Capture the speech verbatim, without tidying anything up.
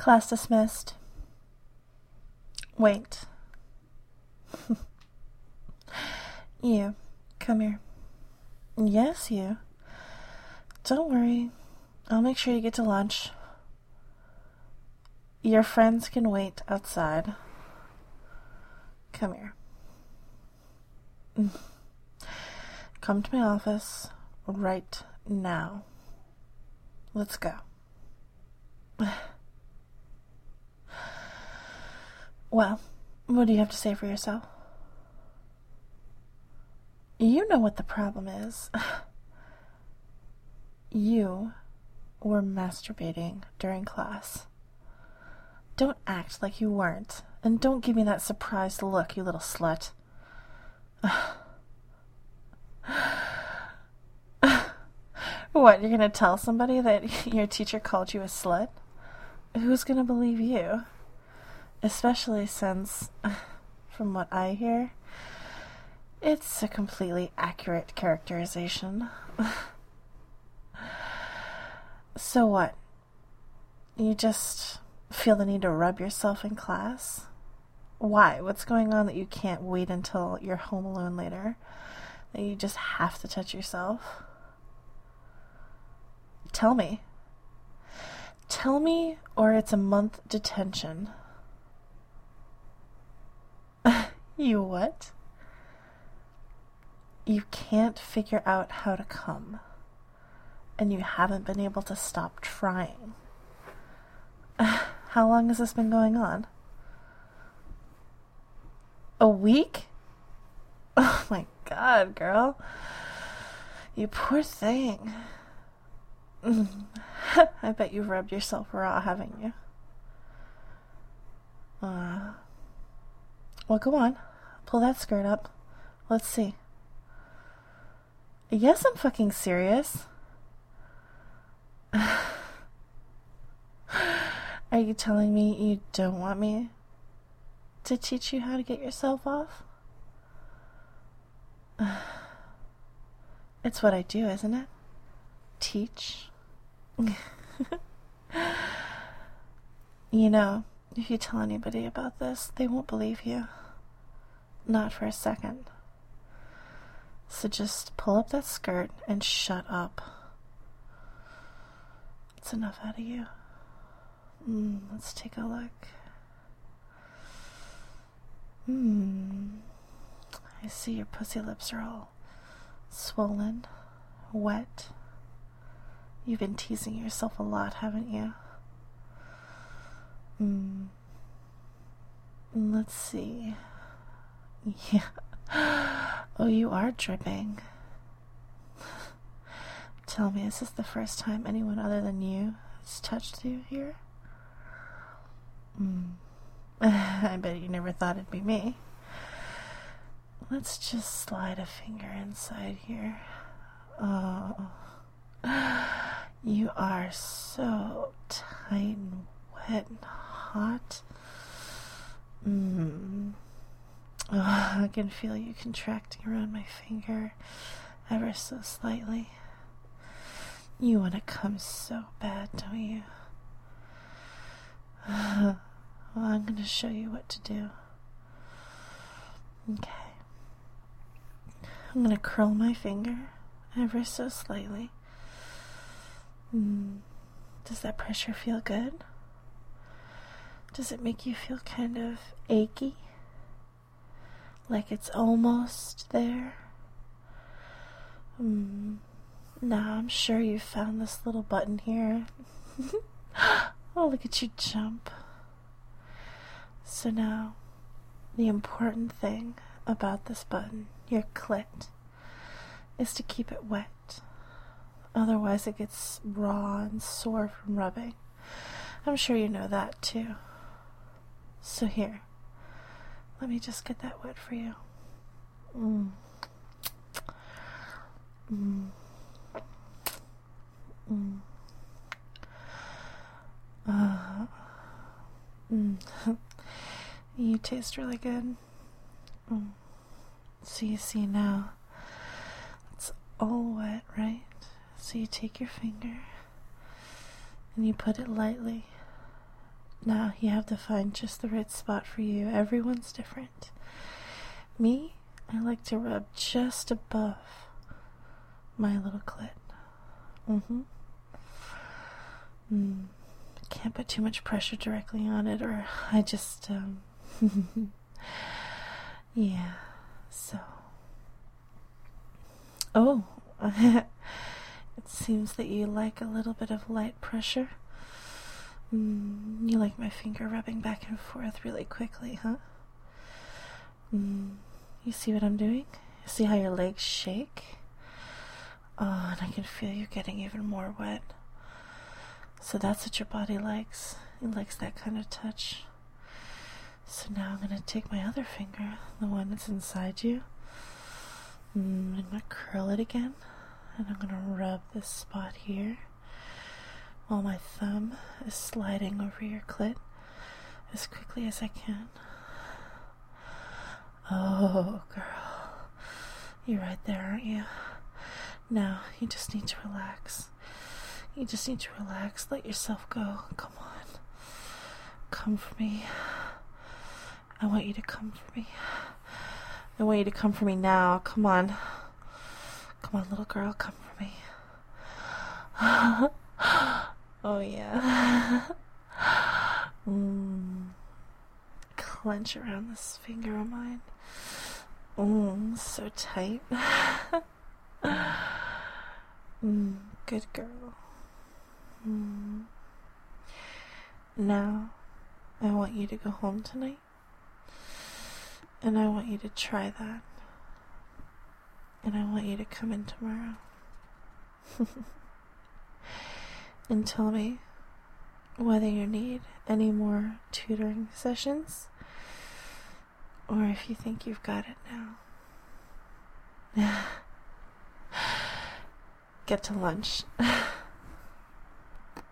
Class dismissed. Wait. You, come here. Yes, you. Don't worry. I'll make sure you get to lunch. Your friends can wait outside. Come here. Come to my office right now. Let's go. Well, what do you have to say for yourself? You know what the problem is. You were masturbating during class. Don't act like you weren't, and don't give me that surprised look, you little slut. What, you're gonna tell somebody that your teacher called you a slut? Who's gonna believe you? Especially since, from what I hear, it's a completely accurate characterization. So what? You just feel the need to rub yourself in class? Why? What's going on that you can't wait until you're home alone later? That you just have to touch yourself? Tell me. Tell me, or it's a month detention. You what? You can't figure out how to come, and you haven't been able to stop trying. How long has this been going on? A week? Oh my god, girl. You poor thing. I bet you've rubbed yourself raw, haven't you? Uh, well, go on. Pull that skirt up. Let's see. Yes, I'm fucking serious. Are you telling me you don't want me to teach you how to get yourself off? It's what I do, isn't it? Teach. You know, if you tell anybody about this, they won't believe you. Not for a second. So just pull up that skirt and shut up. That's enough out of you. Mm, let's take a look. Hmm. I see your pussy lips are all swollen, wet. You've been teasing yourself a lot, haven't you? Hmm. Let's see. Yeah. Oh, you are dripping. Tell me, is this the first time anyone other than you has touched you here? Mm. I bet you never thought it'd be me. Let's just slide a finger inside here. Oh. You are so tight and wet and hot. Mm. Oh, I can feel you contracting around my finger ever so slightly. You want to come so bad, don't you? Well, I'm going to show you what to do. Okay. I'm going to curl my finger ever so slightly. Mm. Does that pressure feel good? Does it make you feel kind of achy? Like it's almost there? Mm. Now I'm sure you found this little button here. Oh, look at you jump. So now, the important thing about this button, your clit, is to keep it wet. Otherwise it gets raw and sore from rubbing. I'm sure you know that too. So here, let me just get that wet for you. Mm. Mm. Mm. Uh, mm. You taste really good. Mm. So you see now, it's all wet, right? So you take your finger and you put it lightly Now you have to find just the right spot for you. Everyone's different. Me, I like to rub just above my little clit. Mm-hmm. Mm. Can't put too much pressure directly on it, or I just, um... yeah, so... Oh, it seems that you like a little bit of light pressure. Mm, you like my finger rubbing back and forth really quickly, huh? Mm, you see what I'm doing? See how your legs shake? Oh, and I can feel you getting even more wet. So that's what your body likes. It likes that kind of touch. So now I'm going to take my other finger, the one that's inside you. Mm, I'm going to curl it again. And I'm going to rub this spot here while my thumb is sliding over your clit as quickly as I can. Oh, girl. You're right there, aren't you? Now, you just need to relax. You just need to relax. Let yourself go. Come on. Come for me. I want you to come for me. I want you to come for me now. Come on. Come on, little girl. Come for me. Oh, yeah. Mm. Clench around this finger of mine. Mm, so tight. Mm, good girl. Mm. Now, I want you to go home tonight. And I want you to try that. And I want you to come in tomorrow. And tell me whether you need any more tutoring sessions or if you think you've got it now. Get to lunch.